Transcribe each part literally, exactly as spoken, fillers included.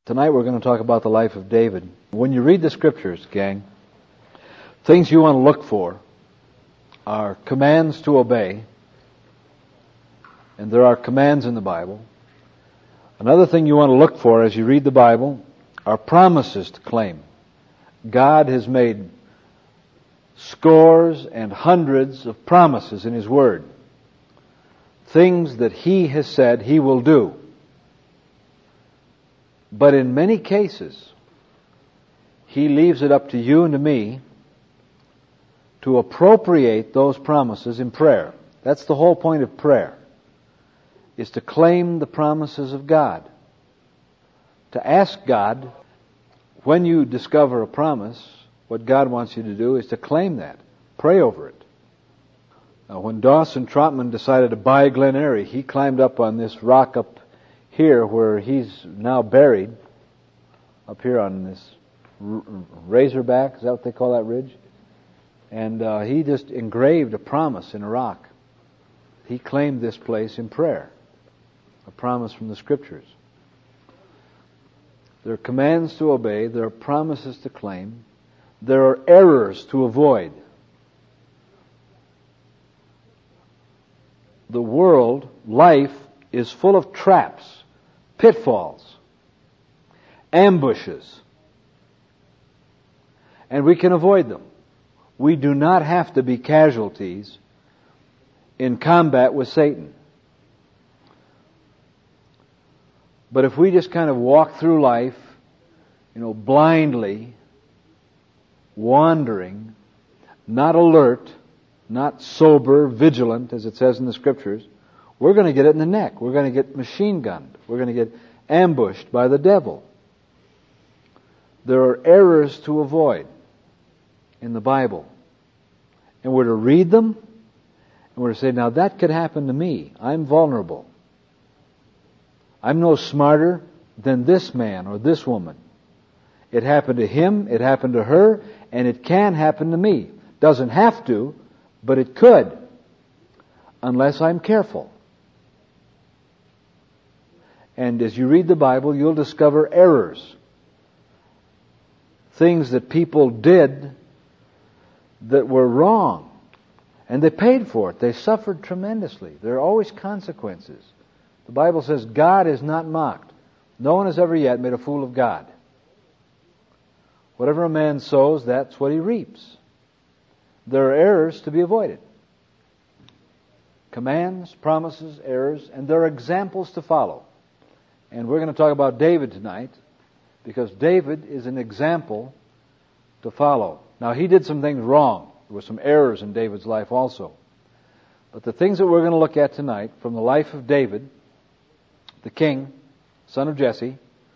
Tonight we're going to talk about the life of David. When you read the scriptures, gang, things you want to look for are commands to obey, and there are commands in the Bible. Another thing you want to look for as you read the Bible are promises to claim. God has made scores and hundreds of promises in His Word. Things that He has said He will do. But in many cases, He leaves it up to you and to me to appropriate those promises in prayer. That's the whole point of prayer, is to claim the promises of God. To ask God, when you discover a promise, what God wants you to do is to claim that. Pray over it. Now, when Dawson Trotman decided to buy Glen Eyrie, he climbed up on this rock up here where he's now buried, up here on this r- Razorback, is that what they call that ridge? And uh, he just engraved a promise in a rock. He claimed this place in prayer, a promise from the Scriptures. There are commands to obey, there are promises to claim, there are errors to avoid. The world, life, is full of traps, pitfalls, ambushes, and we can avoid them. We do not have to be casualties in combat with Satan. But if we just kind of walk through life, you know, blindly, wandering, not alert, not sober, vigilant, as it says in the Scriptures, we're going to get it in the neck. We're going to get machine gunned. We're going to get ambushed by the devil. There are errors to avoid in the Bible. And we're to read them, and we're to say, now that could happen to me. I'm vulnerable. I'm no smarter than this man or this woman. It happened to him, it happened to her, and it can happen to me. Doesn't have to, but it could, unless I'm careful. And as you read the Bible, you'll discover errors. Things that people did that were wrong. And they paid for it. They suffered tremendously. There are always consequences. The Bible says God is not mocked. No one has ever yet made a fool of God. Whatever a man sows, that's what he reaps. There are errors to be avoided. Commands, promises, errors, and there are examples to follow. And we're going to talk about David tonight, because David is an example to follow. Now, he did some things wrong. There were some errors in David's life also. But the things that we're going to look at tonight from the life of David, the king, son of Jesse,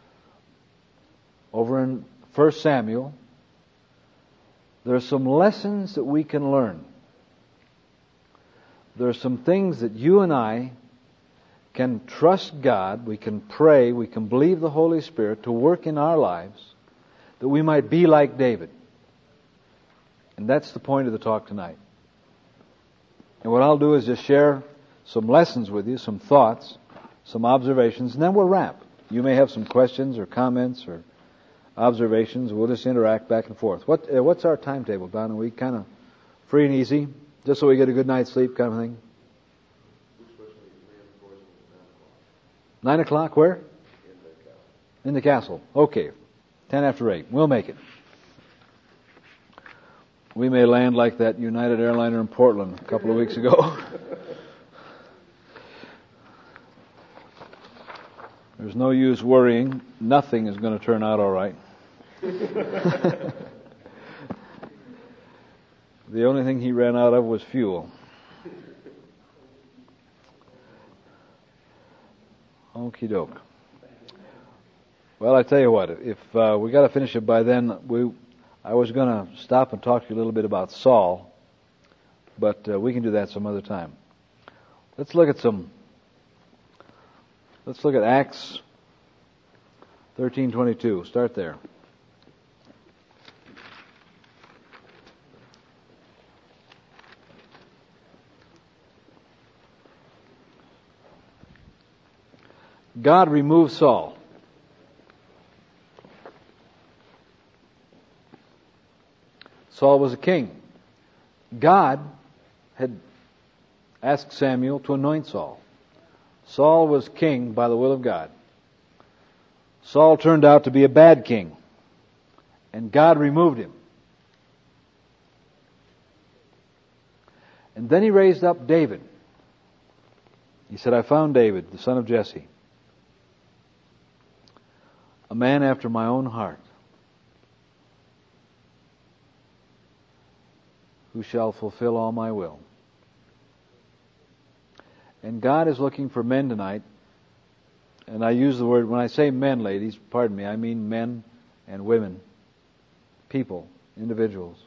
over in First Samuel, there are some lessons that we can learn. There are some things that you and I can trust God, we can pray, we can believe the Holy Spirit to work in our lives, that we might be like David. And that's the point of the talk tonight. And what I'll do is just share some lessons with you, some thoughts, some observations, and then we'll wrap. You may have some questions or comments or observations. We'll just interact back and forth. What uh, What's our timetable, Don? Are we kind of free and easy, just so we get a good night's sleep kind of thing? Nine o'clock, where? In the castle. Okay. Ten after eight. We'll make it. We may land like that United airliner in Portland a couple of weeks ago. There's no use worrying. Nothing is going to turn out all right. The only thing he ran out of was fuel. Okie doke. Well, I tell you what, if uh, we got to finish it by then, we I was going to stop and talk to you a little bit about Saul, but uh, we can do that some other time. Let's look at some. Let's look at Acts thirteen twenty-two. Start there. God removed Saul. Saul was a king. God had asked Samuel to anoint Saul. Saul was king by the will of God. Saul turned out to be a bad king, and God removed him. And then he raised up David. He said, I found David, the son of Jesse, a man after my own heart, who shall fulfill all my will. And God is looking for men tonight, and I use the word, when I say men, ladies, pardon me, I mean men and women, people, individuals,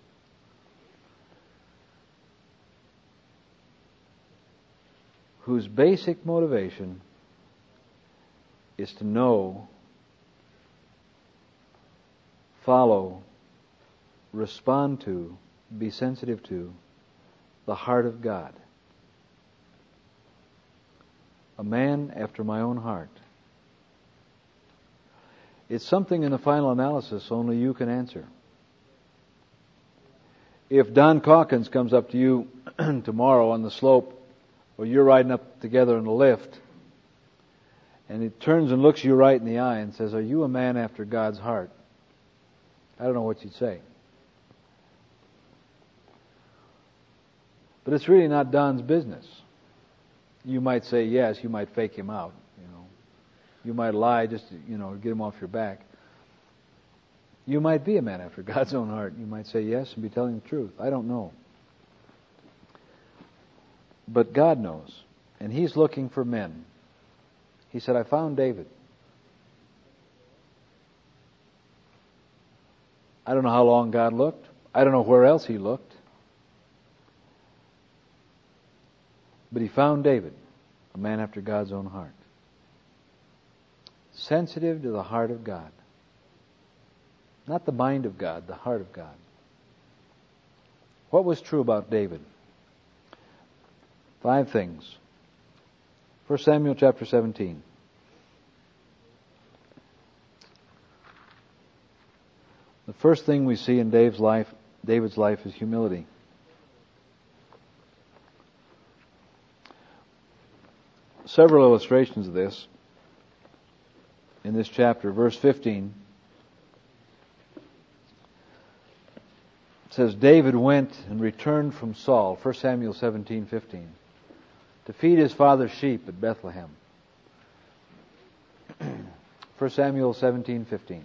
whose basic motivation is to know, follow, respond to, be sensitive to the heart of God. A man after my own heart. It's something in the final analysis only you can answer. If Don Calkins comes up to you tomorrow on the slope, or you're riding up together in the lift, and he turns and looks you right in the eye and says, are you a man after God's heart? I don't know what you'd say. But it's really not Don's business. You might say yes, you might fake him out, you know. You might lie just to, you know, get him off your back. You might be a man after God's own heart. You might say yes and be telling the truth. I don't know. But God knows. And He's looking for men. He said, I found David. I don't know how long God looked. I don't know where else He looked. But He found David, a man after God's own heart. Sensitive to the heart of God. Not the mind of God, the heart of God. What was true about David? Five things. First Samuel chapter seventeen. The first thing we see in David's life, David's life is humility. Several illustrations of this in this chapter. Verse fifteen says, David went and returned from Saul, First Samuel seventeen fifteen, to feed his father's sheep at Bethlehem. First Samuel seventeen fifteen.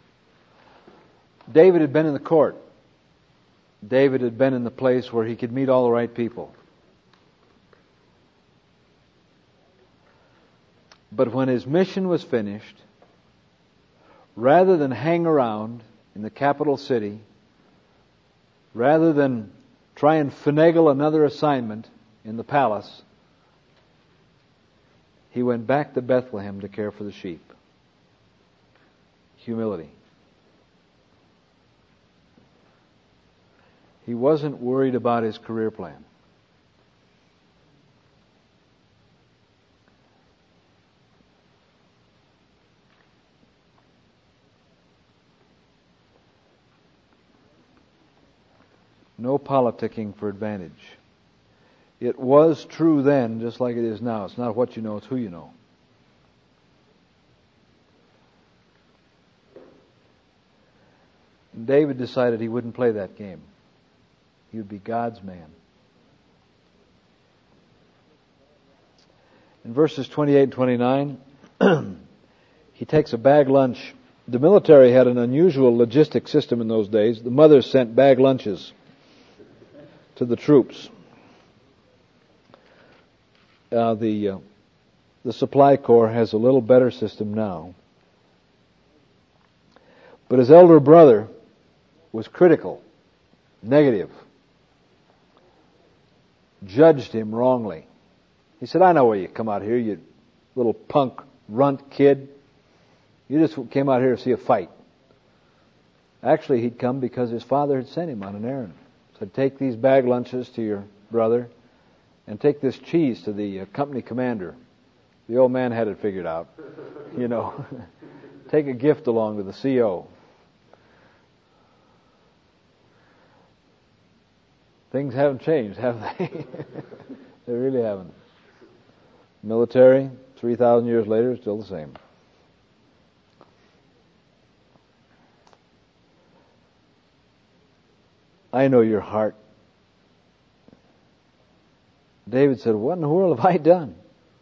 David had been in the court. David had been in the place where he could meet all the right people. But when his mission was finished, rather than hang around in the capital city, rather than try and finagle another assignment in the palace, he went back to Bethlehem to care for the sheep. Humility. He wasn't worried about his career plan. No politicking for advantage. It was true then, just like it is now. It's not what you know, it's who you know. And David decided he wouldn't play that game. He would be God's man. In verses twenty-eight and twenty-nine, he takes a bag lunch. The military had an unusual logistic system in those days. The mothers sent bag lunches to the troops. Uh, the uh, the Supply Corps has a little better system now. But his elder brother was critical, negative, judged him wrongly. He said, I know why you come out here, you little punk runt kid. You just came out here to see a fight. Actually, he'd come because his father had sent him on an errand. Said, take these bag lunches to your brother and take this cheese to the uh, company commander. The old man had it figured out. You know, take a gift along to the C O. Things haven't changed, have they? They really haven't. Military, three thousand years later, still the same. I know your heart. David said, what in the world have I done?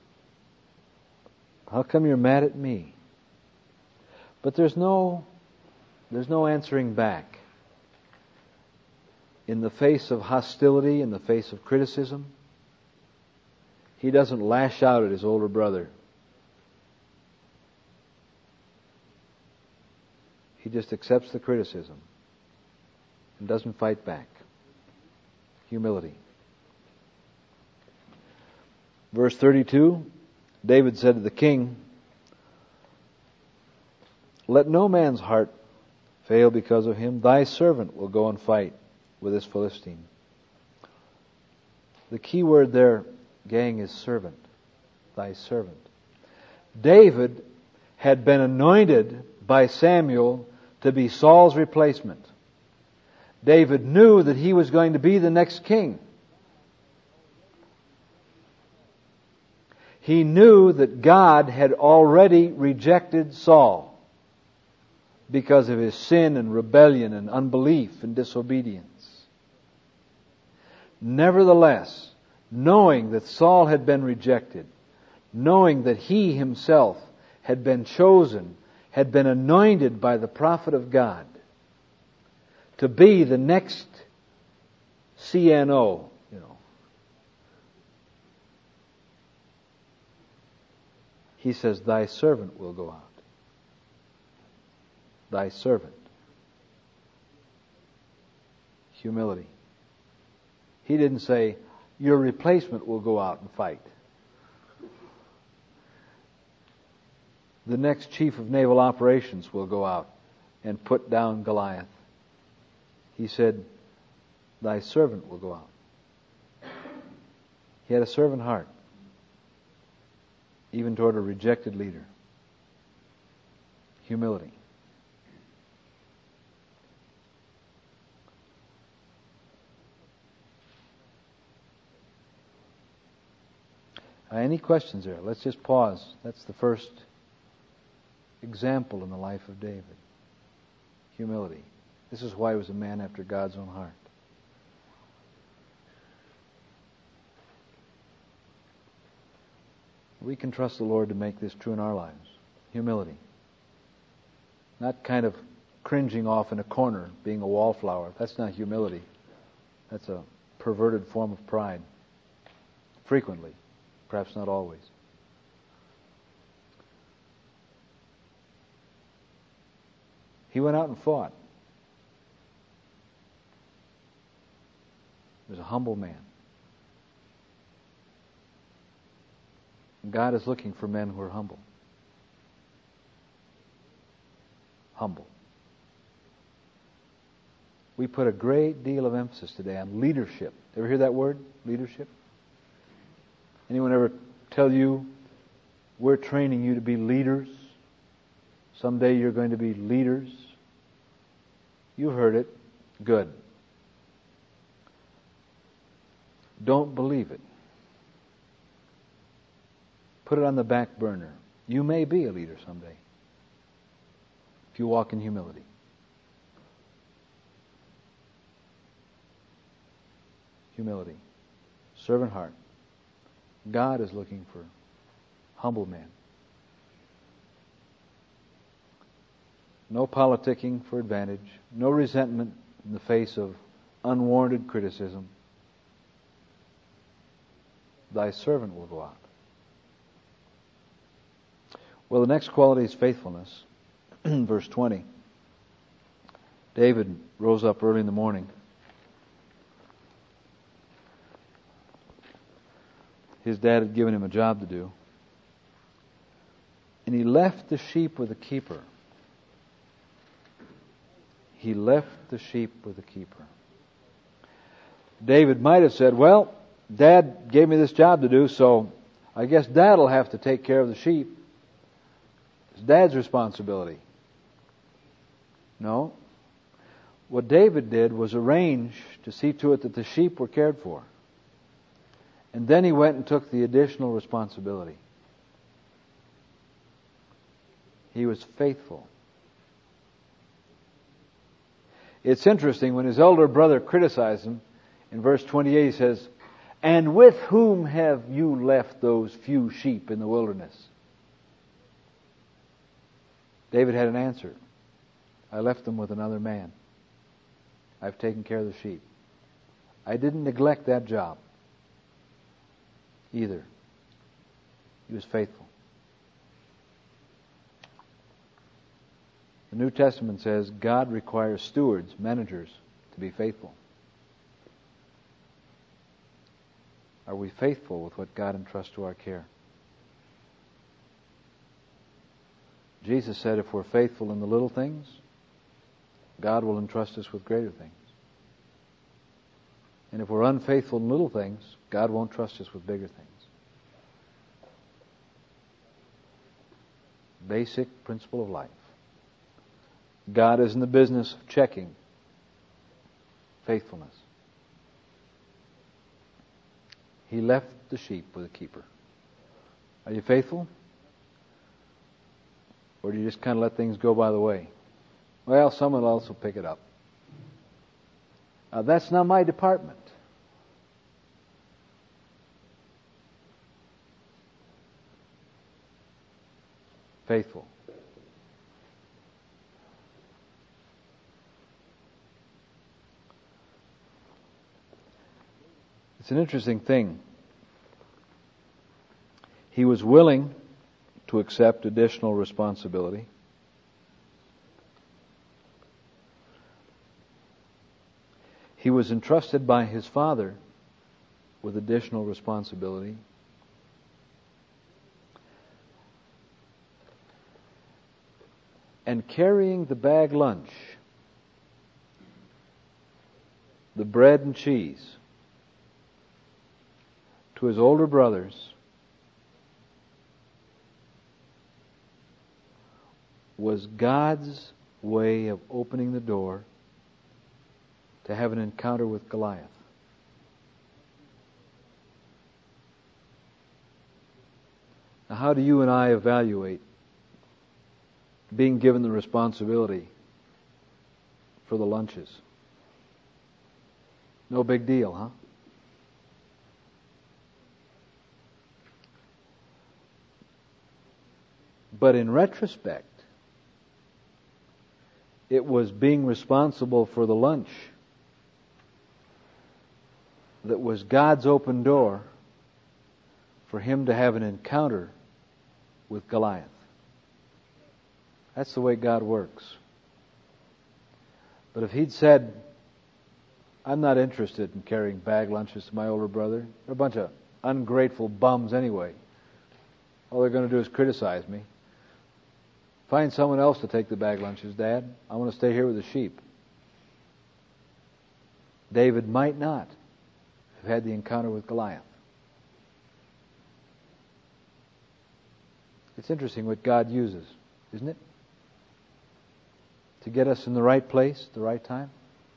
How come you're mad at me? But there's no, there's no answering back. In the face of hostility, in the face of criticism, he doesn't lash out at his older brother. He just accepts the criticism and doesn't fight back. Humility. Verse thirty-two, David said to the king, let no man's heart fail because of him. Thy servant will go and fight with this Philistine. The key word there, gang, is servant. Thy servant. David had been anointed by Samuel to be Saul's replacement. David knew that he was going to be the next king. He knew that God had already rejected Saul because of his sin and rebellion and unbelief and disobedience. Nevertheless, knowing that Saul had been rejected, knowing that he himself had been chosen, had been anointed by the prophet of God to be the next C N O, you know, he says, thy servant will go out. Thy servant. Humility. He didn't say, your replacement will go out and fight. The next chief of naval operations will go out and put down Goliath. He said, thy servant will go out. He had a servant heart, even toward a rejected leader. Humility. Uh, any questions there? Let's just pause. That's the first example in the life of David. Humility. This is why he was a man after God's own heart. We can trust the Lord to make this true in our lives. Humility. Not kind of cringing off in a corner, being a wallflower. That's not humility. That's a perverted form of pride. Frequently. Perhaps not always. He went out and fought. He was a humble man. And God is looking for men who are humble. Humble. We put a great deal of emphasis today on leadership. Ever hear that word? Leadership? Anyone ever tell you, we're training you to be leaders? Someday you're going to be leaders? You've heard it. Good. Don't believe it. Put it on the back burner. You may be a leader someday if you walk in humility. Humility. Servant heart. God is looking for humble men. No politicking for advantage. No resentment in the face of unwarranted criticism. Thy servant will go out. Well, the next quality is faithfulness. Verse twenty. David rose up early in the morning. His dad had given him a job to do. And he left the sheep with a keeper. He left the sheep with a keeper. David might have said, well, Dad gave me this job to do, so I guess Dad'll have to take care of the sheep. It's Dad's responsibility. No. What David did was arrange to see to it that the sheep were cared for. And then he went and took the additional responsibility. He was faithful. It's interesting, when his elder brother criticized him, in verse twenty-eight he says, "And with whom have you left those few sheep in the wilderness?" David had an answer. "I left them with another man. I've taken care of the sheep." I didn't neglect that job either. He was faithful. The New Testament says God requires stewards, managers, to be faithful. Are we faithful with what God entrusts to our care? Jesus said if we're faithful in the little things, God will entrust us with greater things. And if we're unfaithful in little things, God won't trust us with bigger things. Basic principle of life. God is in the business of checking faithfulness. He left the sheep with a keeper. Are you faithful? Or do you just kind of let things go by the way? Well, someone else will pick it up. Uh, that's not my department. Faithful. It's an interesting thing. He was willing to accept additional responsibility. He was entrusted by his father with additional responsibility. And carrying the bag lunch, the bread and cheese, to his older brothers was God's way of opening the door to have an encounter with Goliath. Now, how do you and I evaluate being given the responsibility for the lunches? No big deal, huh? But in retrospect, it was being responsible for the lunch that was God's open door for him to have an encounter with Goliath. That's the way God works. But if he'd said, "I'm not interested in carrying bag lunches to my older brother. They're a bunch of ungrateful bums anyway. All they're going to do is criticize me. Find someone else to take the bag lunches, Dad. I want to stay here with the sheep." David might not have had the encounter with Goliath. It's interesting what God uses, isn't it? To get us in the right place at the right time.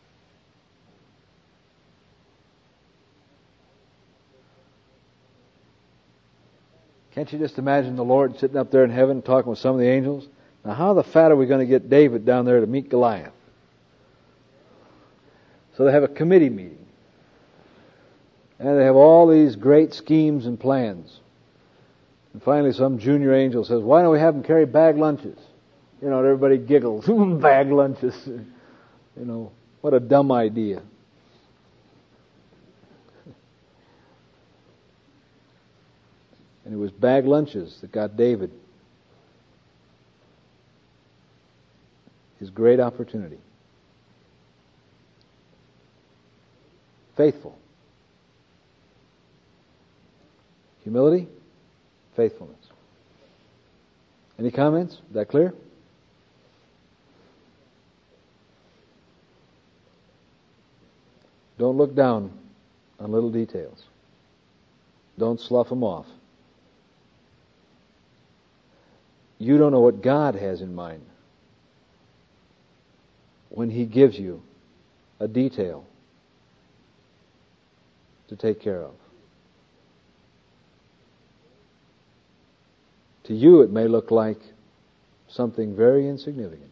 Can't you just imagine the Lord sitting up there in heaven talking with some of the angels? Now, how the fat are we going to get David down there to meet Goliath? So they have a committee meeting. And they have all these great schemes and plans. And finally some junior angel says, "Why don't we have them carry bag lunches?" You know, and everybody giggles. Bag lunches. You know, what a dumb idea. And it was bag lunches that got David his great opportunity. Faithful. Humility, faithfulness. Any comments? Is that clear? Don't look down on little details. Don't slough them off. You don't know what God has in mind when He gives you a detail to take care of. To you it may look like something very insignificant.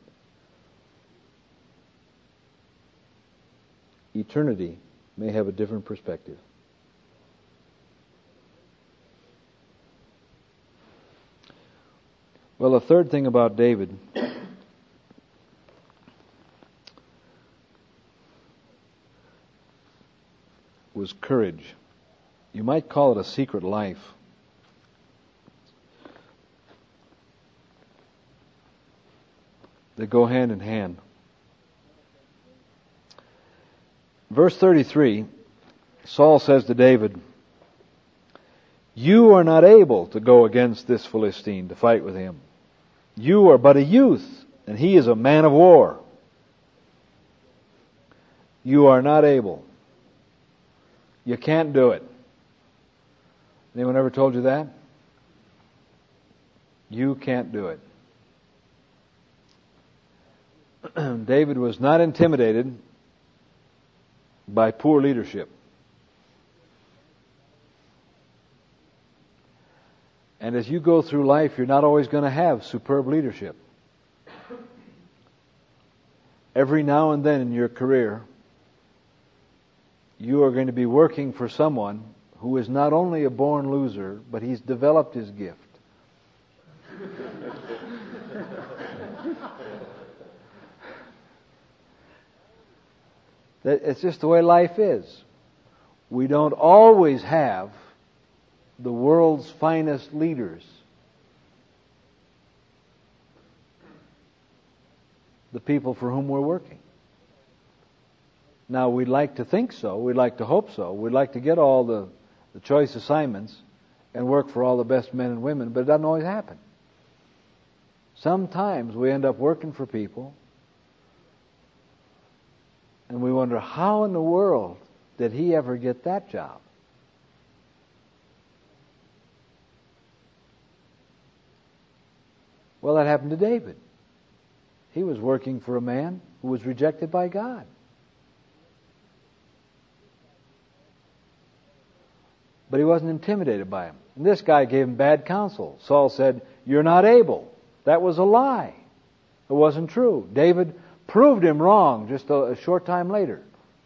Eternity may have a different perspective. Well, the third thing about David was courage. You might call it a secret life. They go hand in hand. Verse thirty-three, Saul says to David, "You are not able to go against this Philistine to fight with him. You are but a youth, and he is a man of war. You are not able. You can't do it." Anyone ever told you that? You can't do it. David was not intimidated by poor leadership. And as you go through life, you're not always going to have superb leadership. Every now and then in your career, you are going to be working for someone who is not only a born loser, but he's developed his gift. It's just the way life is. We don't always have the world's finest leaders. The people for whom we're working. Now, we'd like to think so. We'd like to hope so. We'd like to get all the, the choice assignments and work for all the best men and women, but it doesn't always happen. Sometimes we end up working for people and we wonder, how in the world did he ever get that job? Well, that happened to David. He was working for a man who was rejected by God. But he wasn't intimidated by him. And this guy gave him bad counsel. Saul said, "You're not able." That was a lie. It wasn't true. David proved him wrong just a, a short time later.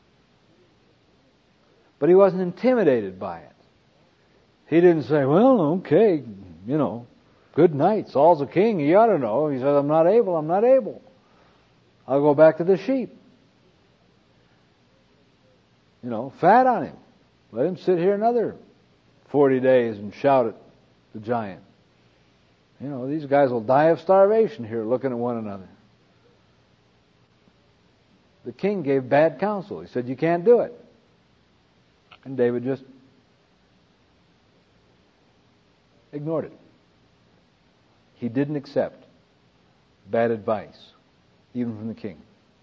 But he wasn't intimidated by it. He didn't say, "Well, okay, you know, good night. Saul's a king. He ought to know." He said, "I'm not able. I'm not able. I'll go back to the sheep." You know, fat on him. Let him sit here another forty days and shout at the giant. You know, these guys will die of starvation here looking at one another. The king gave bad counsel. He said, "You can't do it." And David just ignored it. He didn't accept bad advice, even from the king.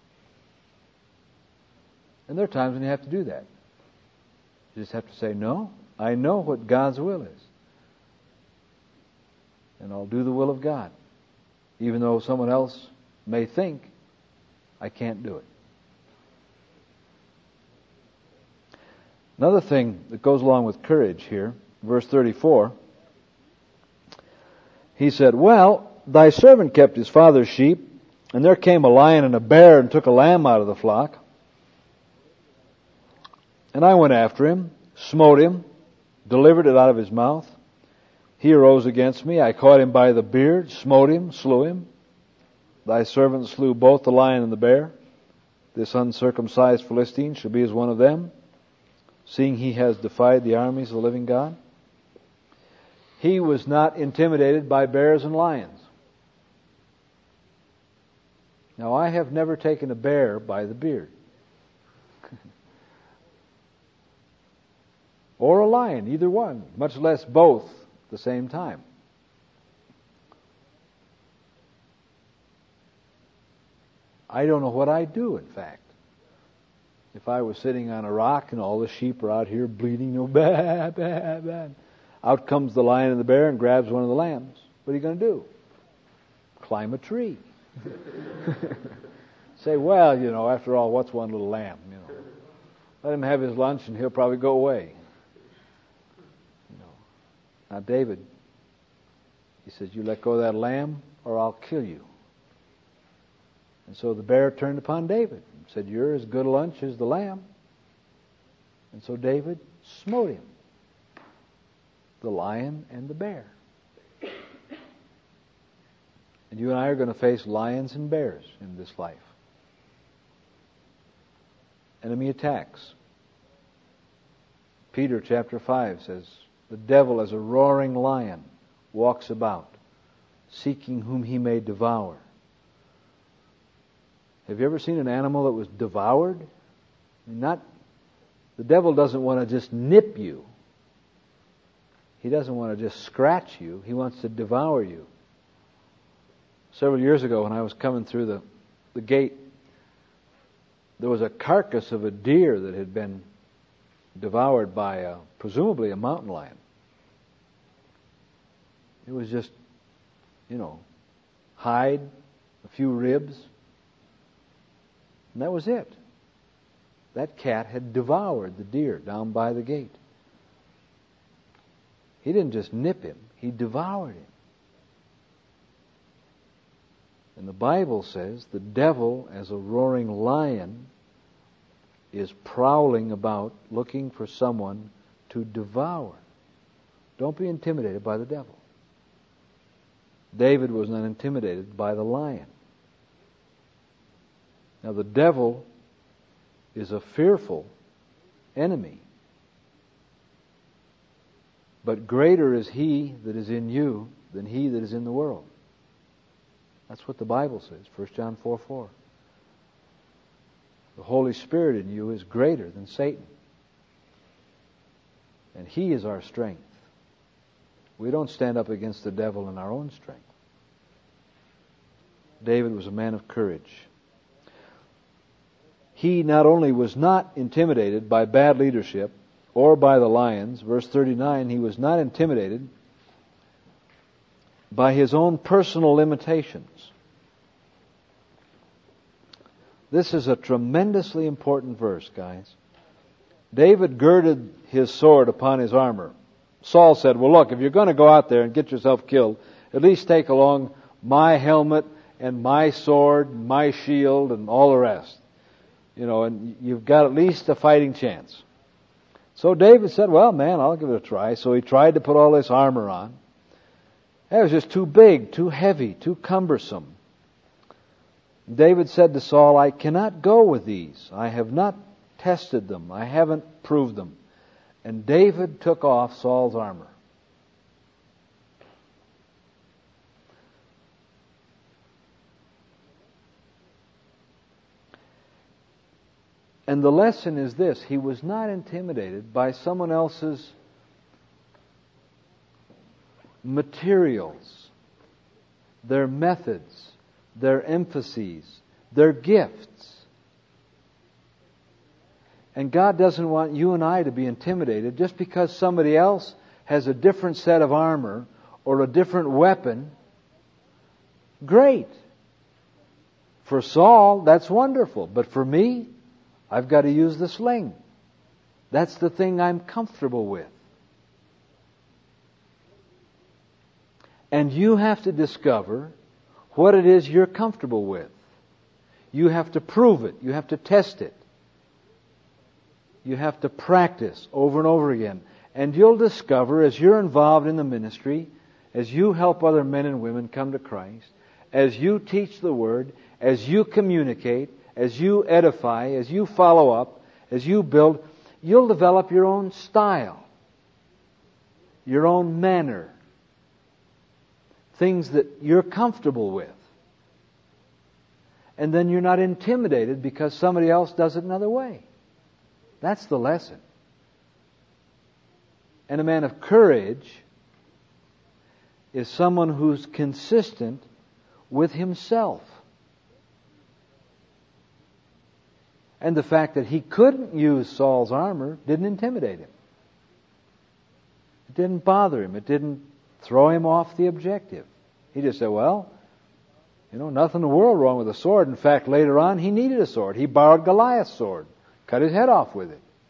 And there are times when you have to do that. You just have to say, "No, I know what God's will is. And I'll do the will of God. Even though someone else may think I can't do it." Another thing that goes along with courage here, verse thirty-four, he said, "Well, thy servant kept his father's sheep, and there came a lion and a bear and took a lamb out of the flock. And I went after him, smote him, delivered it out of his mouth. He arose against me. I caught him by the beard, smote him, slew him. Thy servant slew both the lion and the bear. This uncircumcised Philistine shall be as one of them, seeing he has defied the armies of the living God." He was not intimidated by bears and lions. Now, I have never taken a bear by the beard. Or a lion, either one, much less both at the same time. I don't know what I'd do, in fact. If I was sitting on a rock and all the sheep are out here bleeding, you know, bah, bah, bah. Out comes the lion and the bear and grabs one of the lambs. What are you going to do? Climb a tree. Say, "Well, you know, after all, what's one little lamb? You know, Let him have his lunch and he'll probably go away. You know. Now David, he says, you let go of that lamb or I'll kill you. And so the bear turned upon David and said, you're as good a lunch as the lamb. And so David smote him, the lion and the bear. And you and I are going to face lions and bears in this life. Enemy attacks. Peter chapter five says, the devil as a roaring lion walks about, seeking whom he may devour. Have you ever seen an animal that was devoured? I mean, not, the devil doesn't want to just nip you. He doesn't want to just scratch you. He wants to devour you. Several years ago when I was coming through the, the gate, there was a carcass of a deer that had been devoured by a, presumably a mountain lion. It was just, you know, hide, a few ribs, and that was it. That cat had devoured the deer down by the gate. He didn't just nip him, he devoured him. And the Bible says the devil, as a roaring lion, is prowling about looking for someone to devour. Don't be intimidated by the devil. David was not intimidated by the lion. Now the devil is a fearful enemy. But greater is he that is in you than he that is in the world. That's what the Bible says, First John four four. The Holy Spirit in you is greater than Satan. And he is our strength. We don't stand up against the devil in our own strength. David was a man of courage. He not only was not intimidated by bad leadership or by the lions, verse thirty-nine, he was not intimidated by his own personal limitations. This is a tremendously important verse, guys. David girded his sword upon his armor. Saul said, well, look, if you're going to go out there and get yourself killed, at least take along my helmet and my sword, my shield, and all the rest. You know, and you've got at least a fighting chance. So David said, well, man, I'll give it a try. So he tried to put all this armor on. It was just too big, too heavy, too cumbersome. David said to Saul, I cannot go with these. I have not tested them. I haven't proved them. And David took off Saul's armor. And the lesson is this: he was not intimidated by someone else's materials, their methods, their emphases, their gifts. And God doesn't want you and I to be intimidated just because somebody else has a different set of armor or a different weapon. Great. For Saul, that's wonderful. But for me, I've got to use the sling. That's the thing I'm comfortable with. And you have to discover what it is you're comfortable with. You have to prove it. You have to test it. You have to practice over and over again. And you'll discover, as you're involved in the ministry, as you help other men and women come to Christ, as you teach the Word, as you communicate, as you edify, as you follow up, as you build, you'll develop your own style, your own manner, things that you're comfortable with. And then you're not intimidated because somebody else does it another way. That's the lesson. And a man of courage is someone who's consistent with himself. And the fact that he couldn't use Saul's armor didn't intimidate him. It didn't bother him. It didn't throw him off the objective. He just said, well, you know, nothing in the world wrong with a sword. In fact, later on, he needed a sword. He borrowed Goliath's sword, cut his head off with it.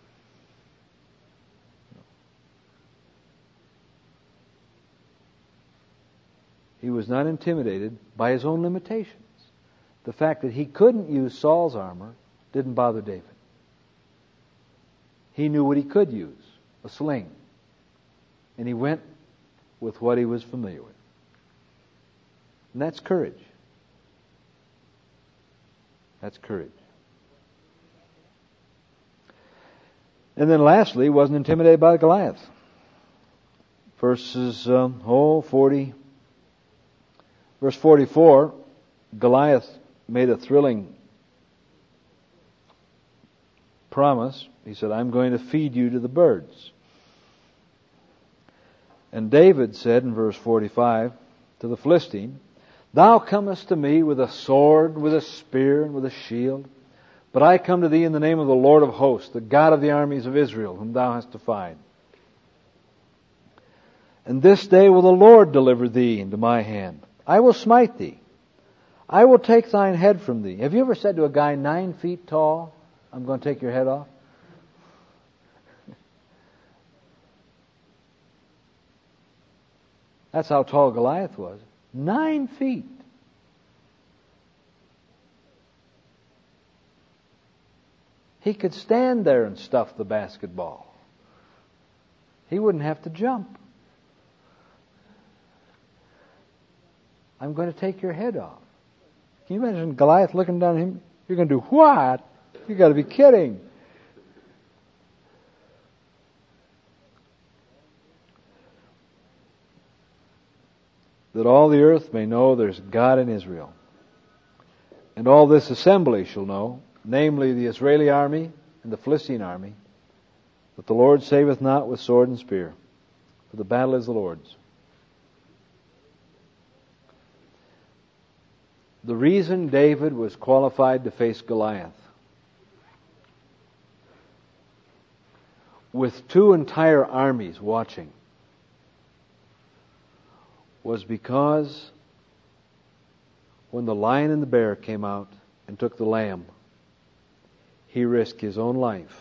He was not intimidated by his own limitations. The fact that he couldn't use Saul's armor didn't bother David. He knew what he could use, a sling. And he went with what he was familiar with. And that's courage. That's courage. And then lastly, he wasn't intimidated by Goliath. Verses, um, oh, forty. Verse forty-four, Goliath made a thrilling promise. He said, I'm going to feed you to the birds. And David said in verse forty-five to the Philistine, Thou comest to me with a sword, with a spear, and with a shield. But I come to thee in the name of the Lord of hosts, the God of the armies of Israel, whom thou hast defied. And this day will the Lord deliver thee into my hand. I will smite thee. I will take thine head from thee. Have you ever said to a guy nine feet tall, I'm going to take your head off? That's how tall Goliath was. Nine feet. He could stand there and stuff the basketball. He wouldn't have to jump. I'm going to take your head off. Can you imagine Goliath looking down at him? You're going to do what? You've got to be kidding. That all the earth may know there's God in Israel. And all this assembly shall know, namely the Israeli army and the Philistine army, that the Lord saveth not with sword and spear, for the battle is the Lord's. The reason David was qualified to face Goliath, with two entire armies watching, was because when the lion and the bear came out and took the lamb, he risked his own life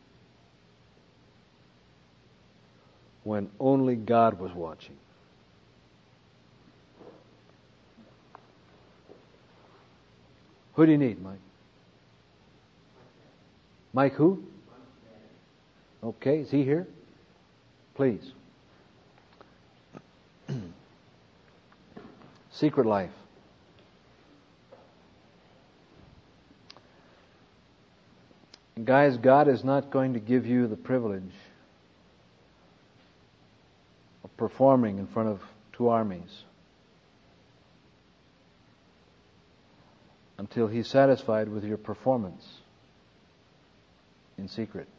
when only God was watching. Who do you need, Mike? Mike who? Okay, is he here? Please. Secret life. And guys, God is not going to give you the privilege of performing in front of two armies until He's satisfied with your performance in secret.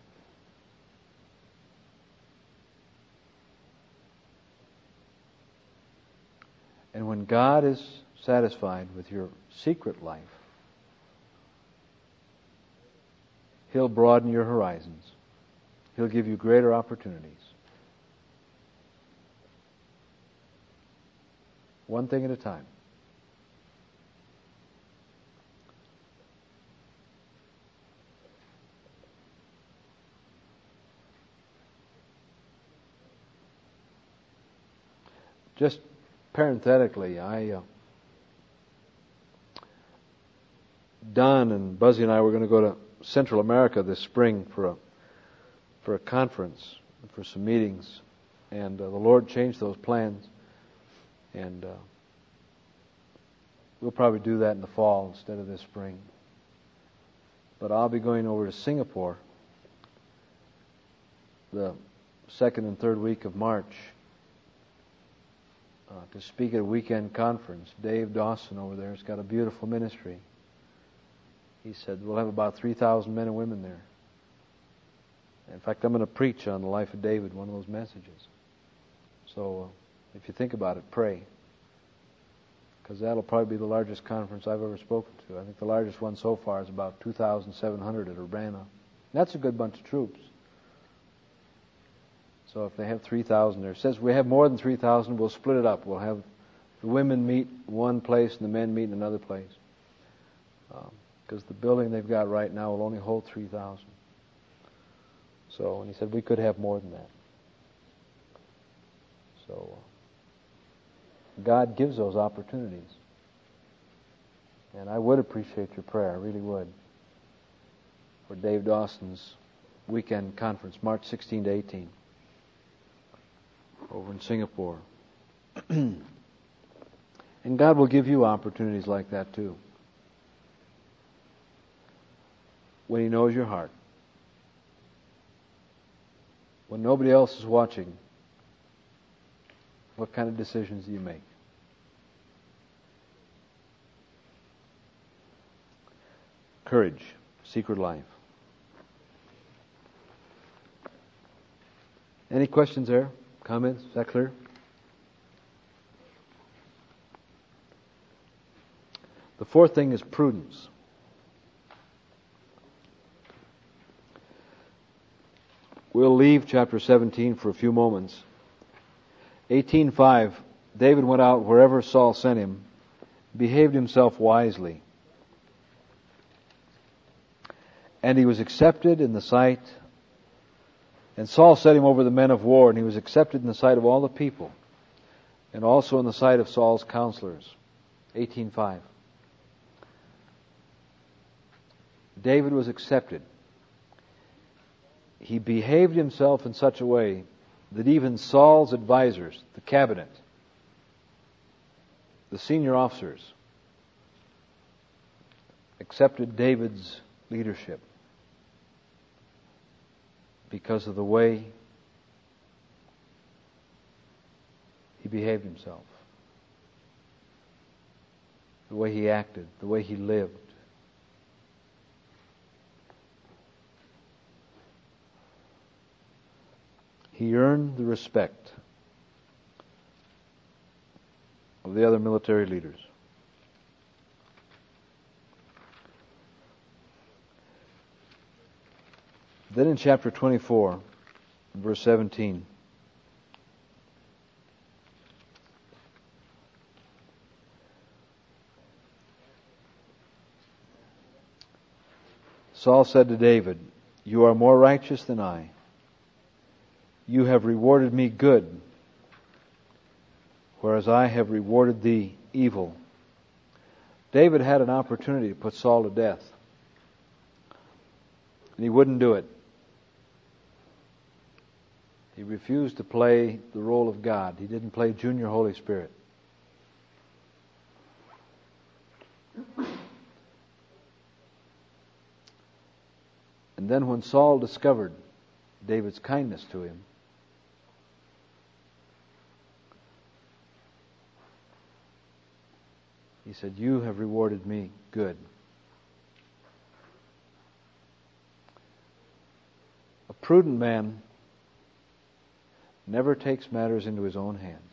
And when God is satisfied with your secret life, He'll broaden your horizons. He'll give you greater opportunities. One thing at a time. Just parenthetically, I, uh, Don and Buzzy and I were going to go to Central America this spring for a for a conference, for some meetings, and uh, the Lord changed those plans, and uh, we'll probably do that in the fall instead of this spring. But I'll be going over to Singapore the second and third week of March uh, to speak at a weekend conference. Dave Dawson over there has got a beautiful ministry. He said, we'll have about three thousand men and women there. In fact, I'm going to preach on the life of David, one of those messages. So, uh, if you think about it, pray. Because that'll probably be the largest conference I've ever spoken to. I think the largest one so far is about two thousand seven hundred at Urbana. That's a good bunch of troops. So if they have three thousand there, it says we have more than three thousand, we'll split it up. We'll have the women meet one place and the men meet in another place. Um, Because the building they've got right now will only hold three thousand. So, and he said we could have more than that. So, uh, God gives those opportunities. And I would appreciate your prayer, I really would, for Dave Dawson's weekend conference, March sixteenth to eighteenth, over in Singapore. And God will give you opportunities like that too, when He knows your heart. When nobody else is watching, what kind of decisions do you make? Courage, secret life. Any questions there? Comments? Is that clear? The fourth thing is prudence. We'll leave chapter seventeen for a few moments. eighteen five, David went out wherever Saul sent him, behaved himself wisely, and he was accepted in the sight. And Saul set him over the men of war, and he was accepted in the sight of all the people, and also in the sight of Saul's counselors. eighteen five. David was accepted. He behaved himself in such a way that even Saul's advisors, the cabinet, the senior officers, accepted David's leadership because of the way he behaved himself, the way he acted, the way he lived. He earned the respect of the other military leaders. Then in chapter twenty-four, verse seventeen, Saul said to David, "You are more righteous than I. You have rewarded me good, whereas I have rewarded thee evil." David had an opportunity to put Saul to death, and he wouldn't do it. He refused to play the role of God. He didn't play Junior Holy Spirit. And then when Saul discovered David's kindness to him, he said, "You have rewarded me good." A prudent man never takes matters into his own hands.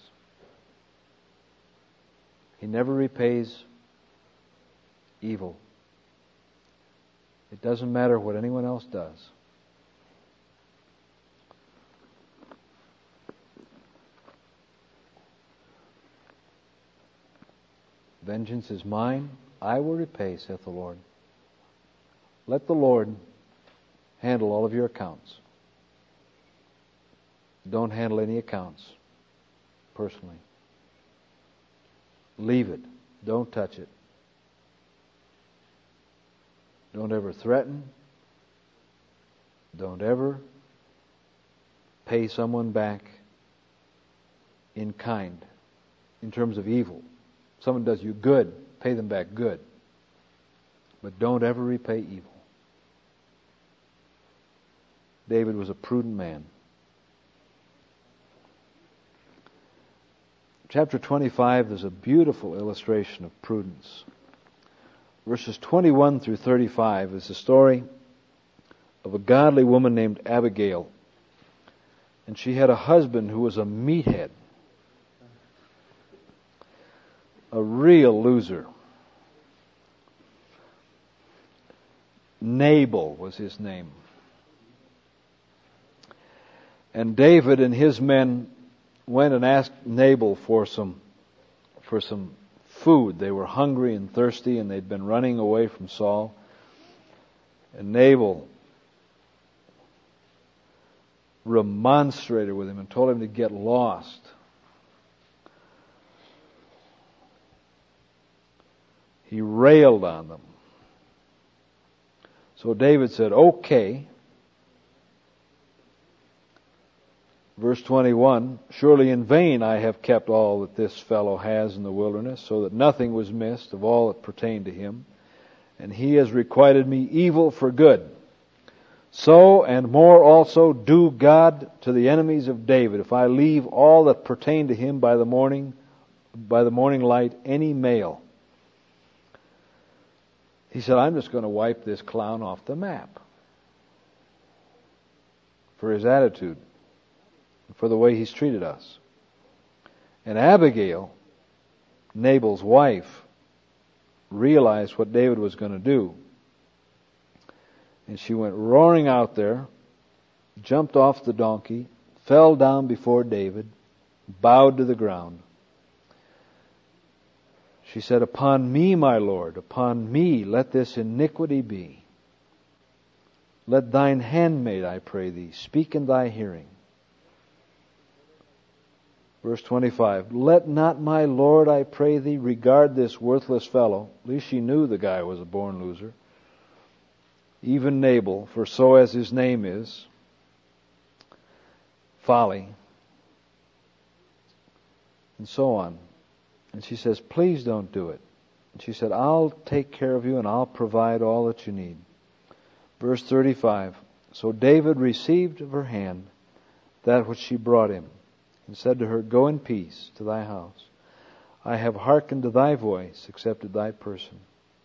He never repays evil. It doesn't matter what anyone else does. "Vengeance is mine, I will repay, saith the Lord." Let the Lord handle all of your accounts. Don't handle any accounts personally. Leave it. Don't touch it. Don't ever threaten. Don't ever pay someone back in kind, in terms of evil. Someone does you good, pay them back good. But don't ever repay evil. David was a prudent man. Chapter twenty-five, there's a beautiful illustration of prudence. Verses twenty-one through thirty-five is the story of a godly woman named Abigail. And she had a husband who was a meathead, a real loser. Nabal was his name. And David and his men went and asked Nabal for some for some food. They were hungry and thirsty, and they'd been running away from Saul. And Nabal remonstrated with him and told him to get lost. He railed on them. So David said, okay. Verse twenty-one, surely in vain I have kept all that this fellow has in the wilderness, so that nothing was missed of all that pertained to him. And he has requited me evil for good. So and more also do God to the enemies of David, if I leave all that pertained to him by the morning, by the morning light, any male. He said, I'm just going to wipe this clown off the map for his attitude, for the way he's treated us. And Abigail, Nabal's wife, realized what David was going to do. And she went roaring out there, jumped off the donkey, fell down before David, bowed to the ground. She said, upon me, my Lord, upon me let this iniquity be. Let thine handmaid, I pray thee, speak in thy hearing. Verse twenty-five, let not my Lord, I pray thee, regard this worthless fellow. At least she knew the guy was a born loser. Even Nabal, for so as his name is, folly, and so on. And she says, please don't do it. And she said, I'll take care of you and I'll provide all that you need. Verse thirty-five, so David received of her hand that which she brought him, and said to her, go in peace to thy house. I have hearkened to thy voice, accepted thy person.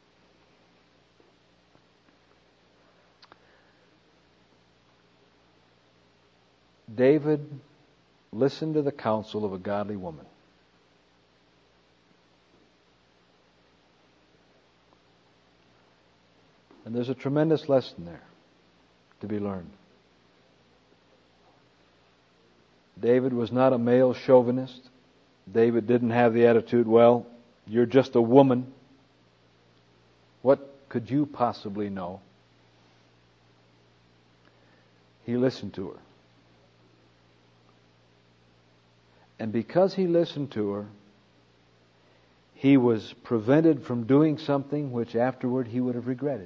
David listened to the counsel of a godly woman. And there's a tremendous lesson there to be learned. David was not a male chauvinist. David didn't have the attitude, well, you're just a woman. What could you possibly know? He listened to her. And because he listened to her, he was prevented from doing something which afterward he would have regretted.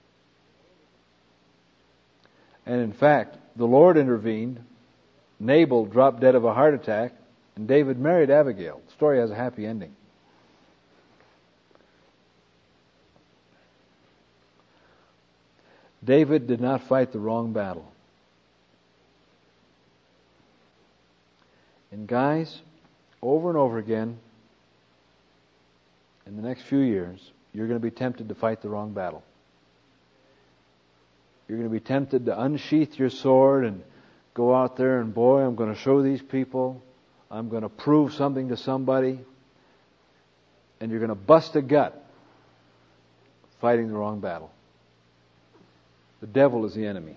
And in fact, the Lord intervened. Nabal dropped dead of a heart attack, and David married Abigail. The story has a happy ending. David did not fight the wrong battle. And guys, over and over again, in the next few years, you're going to be tempted to fight the wrong battle. You're going to be tempted to unsheath your sword and go out there and, boy, I'm going to show these people. I'm going to prove something to somebody. And you're going to bust a gut fighting the wrong battle. The devil is the enemy.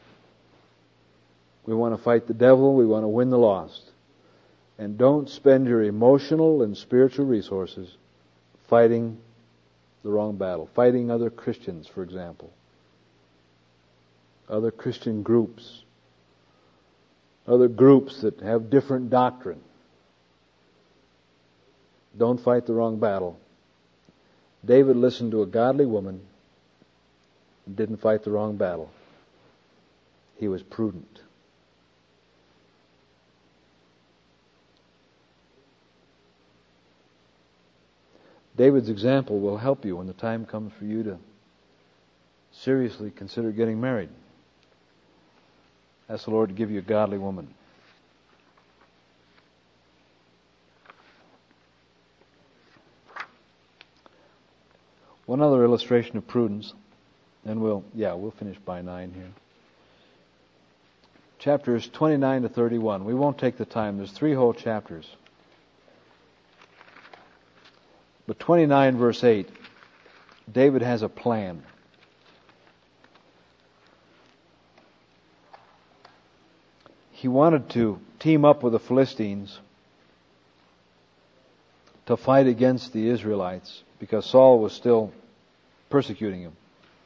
We want to fight the devil. We want to win the lost. And don't spend your emotional and spiritual resources fighting the wrong battle. Fighting other Christians, for example. Other Christian groups. Other groups that have different doctrine. Don't fight the wrong battle. David listened to a godly woman and didn't fight the wrong battle. He was prudent. David's example will help you when the time comes for you to seriously consider getting married. Ask the Lord to give you a godly woman. One other illustration of prudence, and we'll, yeah, we'll finish by nine here. Chapters twenty-nine to thirty-one. We won't take the time. There's three whole chapters. But twenty-nine verse eight, David has a plan. He wanted to team up with the Philistines to fight against the Israelites because Saul was still persecuting him.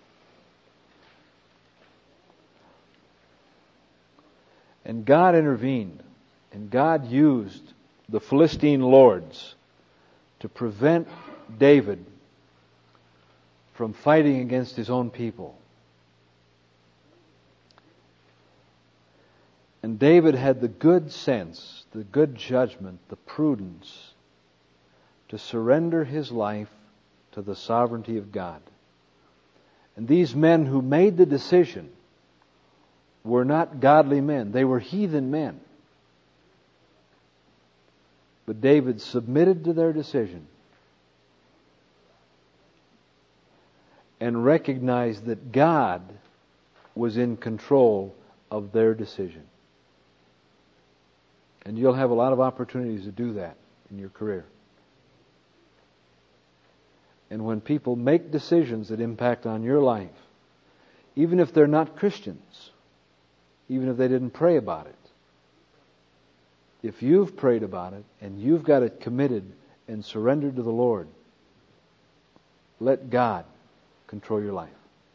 And God intervened, and God used the Philistine lords to prevent David from fighting against his own people. And David had the good sense, the good judgment, the prudence to surrender his life to the sovereignty of God. And these men who made the decision were not godly men. They were heathen men. But David submitted to their decision and recognized that God was in control of their decision. And you'll have a lot of opportunities to do that in your career. And when people make decisions that impact on your life, even if they're not Christians, even if they didn't pray about it, if you've prayed about it and you've got it committed and surrendered to the Lord, let God control your life.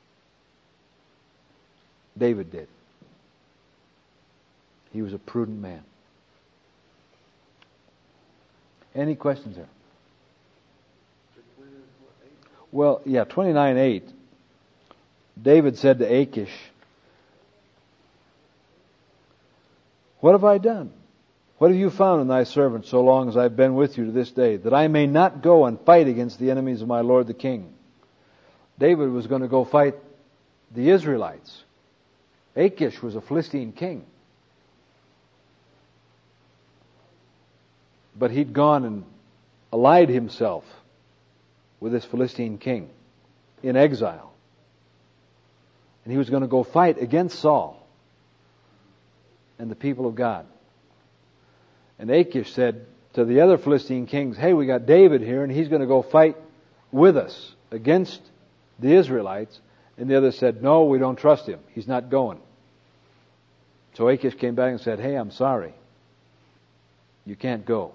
David did. He was a prudent man. Any questions there? Well, yeah, twenty-nine eight. David said to Achish, "What have I done? What have you found in thy servant so long as I've been with you to this day, that I may not go and fight against the enemies of my lord the king?" David was going to go fight the Israelites. Achish was a Philistine king. But he'd gone and allied himself with this Philistine king in exile. And he was going to go fight against Saul and the people of God. And Achish said to the other Philistine kings, "Hey, we got David here and he's going to go fight with us against the Israelites." And the others said, "No, we don't trust him. He's not going." So Achish came back and said, "Hey, I'm sorry. You can't go."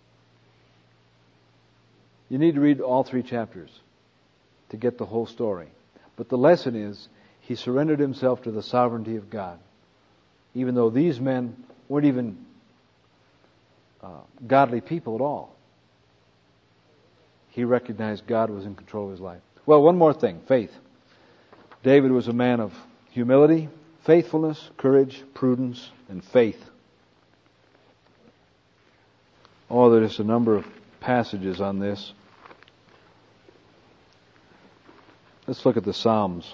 You need to read all three chapters to get the whole story. But the lesson is, he surrendered himself to the sovereignty of God. Even though these men weren't even uh, godly people at all, he recognized God was in control of his life. Well, one more thing, faith. David was a man of humility, faithfulness, courage, prudence, and faith. Oh, there's a number of passages on this. Let's look at the Psalms.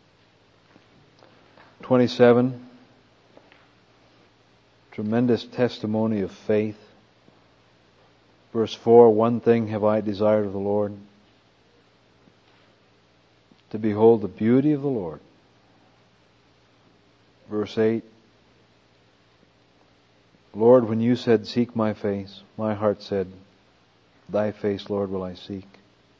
twenty-seven. Tremendous testimony of faith. Verse four, "One thing have I desired of the Lord, to behold the beauty of the Lord." Verse eight, "Lord, when you said, seek my face, my heart said, thy face, Lord, will I seek."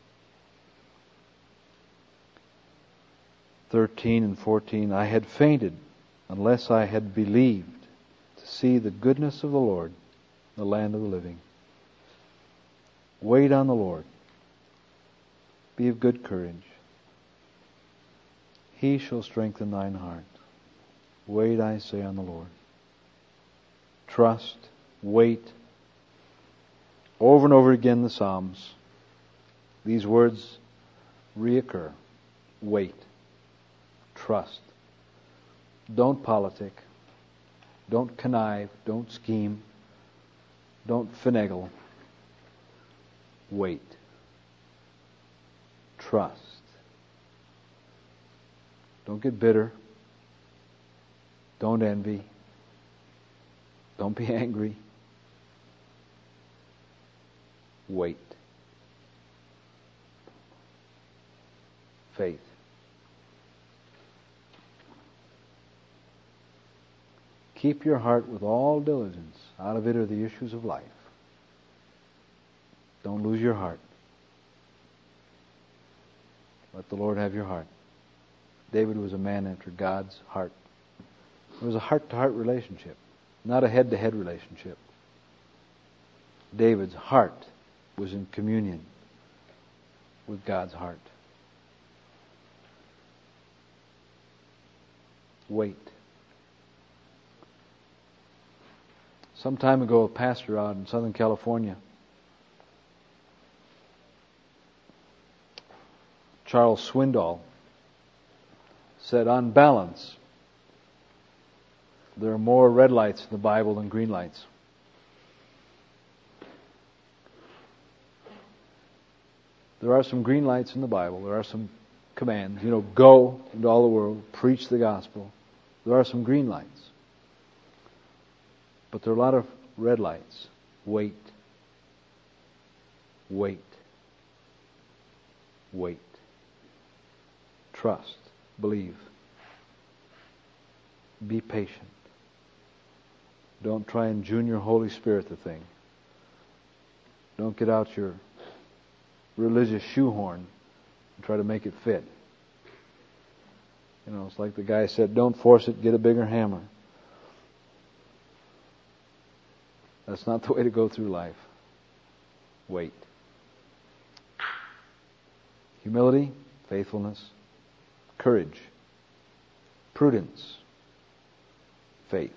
thirteen and fourteen, "I had fainted unless I had believed to see the goodness of the Lord, the land of the living." Wait on the Lord. Be of good courage. He shall strengthen thine heart. Wait, I say, on the Lord. Trust, wait. Over and over again the Psalms, these words reoccur. Wait. Trust. Don't politic. Don't connive. Don't scheme. Don't finagle. Wait. Trust. Don't get bitter. Don't envy. Don't be angry. Wait. Faith. Keep your heart with all diligence. Out of it are the issues of life. Don't lose your heart. Let the Lord have your heart. David was a man after God's heart. It was a heart-to-heart relationship, not a head-to-head relationship. David's heart was in communion with God's heart. Wait. Some time ago, a pastor out in Southern California Charles Swindoll said, on balance, there are more red lights in the Bible than green lights. There are some green lights in the Bible. There are some commands. You know, go into all the world, preach the gospel. There are some green lights. But there are a lot of red lights. Wait. Wait. Wait. Trust. Believe. Be patient. Don't try and junior Holy Spirit the thing. Don't get out your religious shoehorn and try to make it fit. You know, it's like the guy said, don't force it, get a bigger hammer. That's not the way to go through life. Wait. Humility, faithfulness, courage, prudence, faith.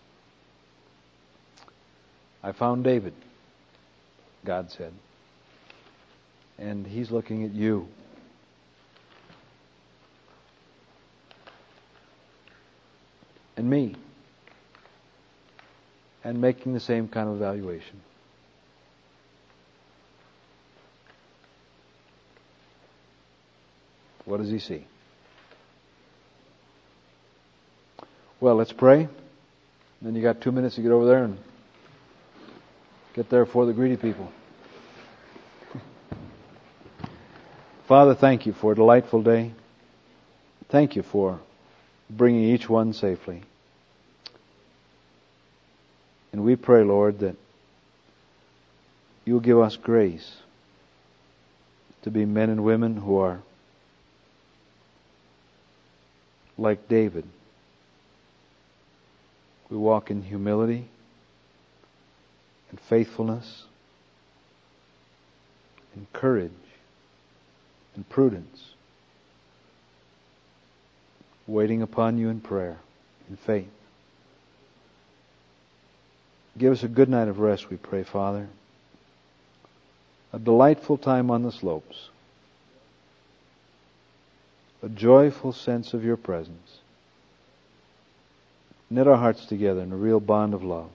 I found David, God said. And He's looking at you. And me. And making the same kind of evaluation. What does He see? Well, let's pray. Then you got two minutes to get over there and get there before the greedy people. Father, thank you for a delightful day. Thank you for bringing each one safely. And we pray, Lord, that you'll give us grace to be men and women who are like David. We walk in humility and faithfulness and courage and prudence, waiting upon you in prayer, in faith. Give us a good night of rest, we pray, Father. A delightful time on the slopes. A joyful sense of your presence. Knit our hearts together in a real bond of love.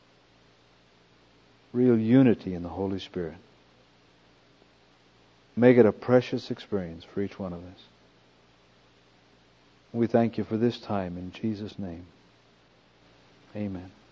Real unity in the Holy Spirit. Make it a precious experience for each one of us. We thank you for this time in Jesus' name. Amen.